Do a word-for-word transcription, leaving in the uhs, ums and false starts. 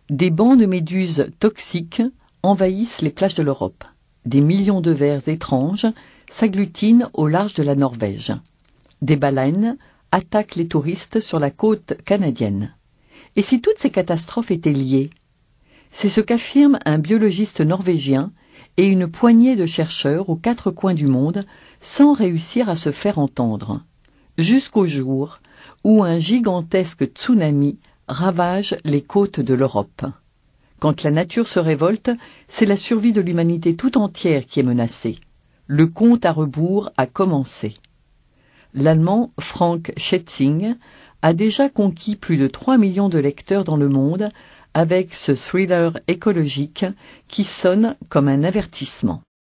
Des bancs de méduses toxiques envahissent les plages de l'Europe. Des millions de vers étranges s'agglutinent au large de la Norvège. Des baleines attaquent les touristes sur la côte canadienne. Et si toutes ces catastrophes étaient liées? C'est ce qu'affirme un biologiste norvégien et une poignée de chercheurs aux quatre coins du monde sans réussir à se faire entendre. Jusqu'au jour où un gigantesque tsunami ravage les côtes de l'Europe. Quand la nature se révolte, c'est la survie de l'humanité tout entière qui est menacée. Le compte à rebours a commencé. L'Allemand Frank Schätzing a déjà conquis plus de trois millions de lecteurs dans le monde avec ce thriller écologique qui sonne comme un avertissement.